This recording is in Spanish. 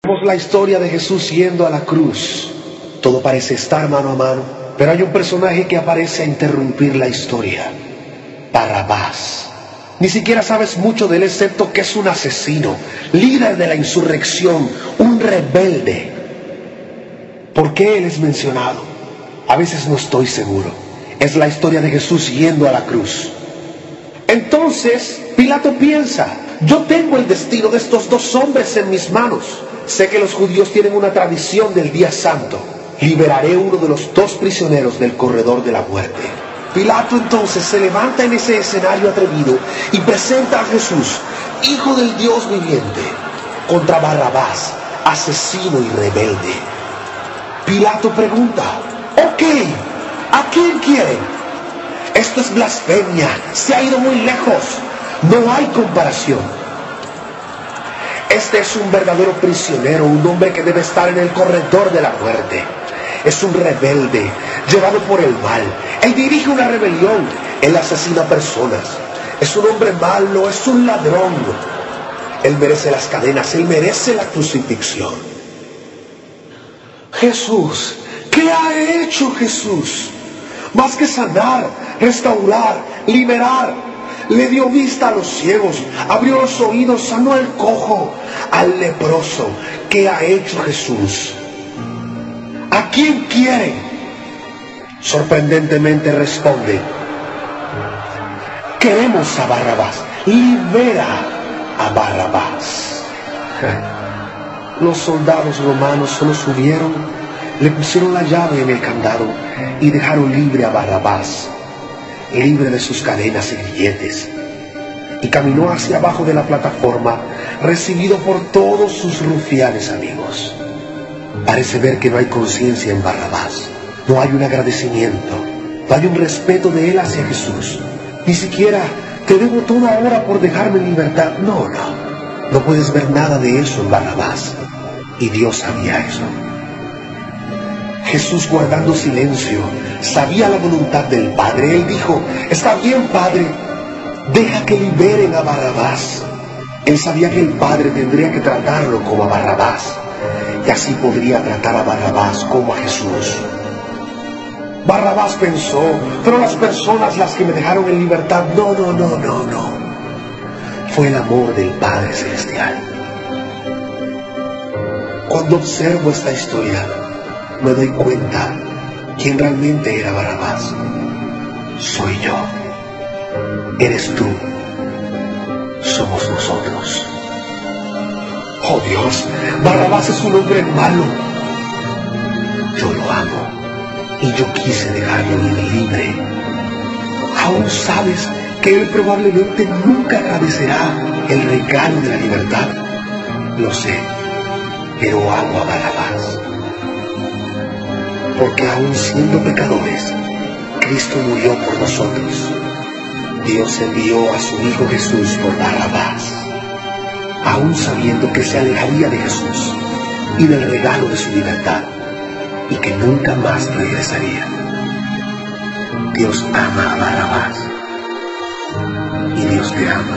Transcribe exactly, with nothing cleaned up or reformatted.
Vemos la historia de Jesús yendo a la cruz. Todo parece estar mano a mano, pero hay un personaje que aparece a interrumpir la historia: Barrabás. Ni siquiera sabes mucho de él, excepto que es un asesino, líder de la insurrección, un rebelde. ¿Por qué él es mencionado? A veces no estoy seguro. Es la historia de Jesús yendo a la cruz. Entonces Pilato piensa: yo tengo el destino de estos dos hombres en mis manos. Sé que los judíos tienen una tradición del día santo. Liberaré uno de los dos prisioneros del corredor de la muerte. Pilato entonces se levanta en ese escenario atrevido y presenta a Jesús, hijo del Dios viviente, contra Barrabás, asesino y rebelde. Pilato pregunta: ok, ¿a quién quieren? Esto es blasfemia, se ha ido muy lejos, no hay comparación. Este es un verdadero prisionero, un hombre que debe estar en el corredor de la muerte. Es un rebelde, llevado por el mal. Él dirige una rebelión, él asesina personas. Es un hombre malo, es un ladrón. Él merece las cadenas, él merece la crucifixión. Jesús, ¿qué ha hecho Jesús? Más que sanar, restaurar, liberar. Le dio vista a los ciegos, abrió los oídos, sanó al cojo, al leproso. ¿Qué ha hecho Jesús? ¿A quién quieren? Sorprendentemente responde: queremos a Barrabás, libera a Barrabás. Los soldados romanos solo subieron, le pusieron la llave en el candado y dejaron libre a Barrabás, libre de sus cadenas y grilletes, y caminó hacia abajo de la plataforma, recibido por todos sus rufianes amigos. Parece ver que no hay conciencia en Barrabás, no hay un agradecimiento, no hay un respeto de él hacia Jesús. Ni siquiera: te debo toda hora por dejarme en libertad. No, no, no puedes ver nada de eso en Barrabás, y Dios sabía eso. Jesús, guardando silencio, sabía la voluntad del Padre. Él dijo: está bien, Padre, deja que liberen a Barrabás. Él sabía que el Padre tendría que tratarlo como a Barrabás, y así podría tratar a Barrabás como a Jesús. Barrabás pensó: pero las personas las que me dejaron en libertad. No, no, no, no, no. Fue el amor del Padre Celestial. Cuando observo esta historia, me doy cuenta quién realmente era Barrabás. Soy yo, eres tú, somos nosotros. Oh Dios, Barrabás es un hombre malo. Yo lo amo y yo quise dejarlo ir libre. Aún sabes que él probablemente nunca agradecerá el regalo de la libertad. Lo sé, pero amo a Barrabás. Porque aún siendo pecadores, Cristo murió por nosotros. Dios envió a su Hijo Jesús por Barrabás, aún sabiendo que se alejaría de Jesús y del regalo de su libertad, y que nunca más regresaría. Dios ama a Barrabás, y Dios te ama.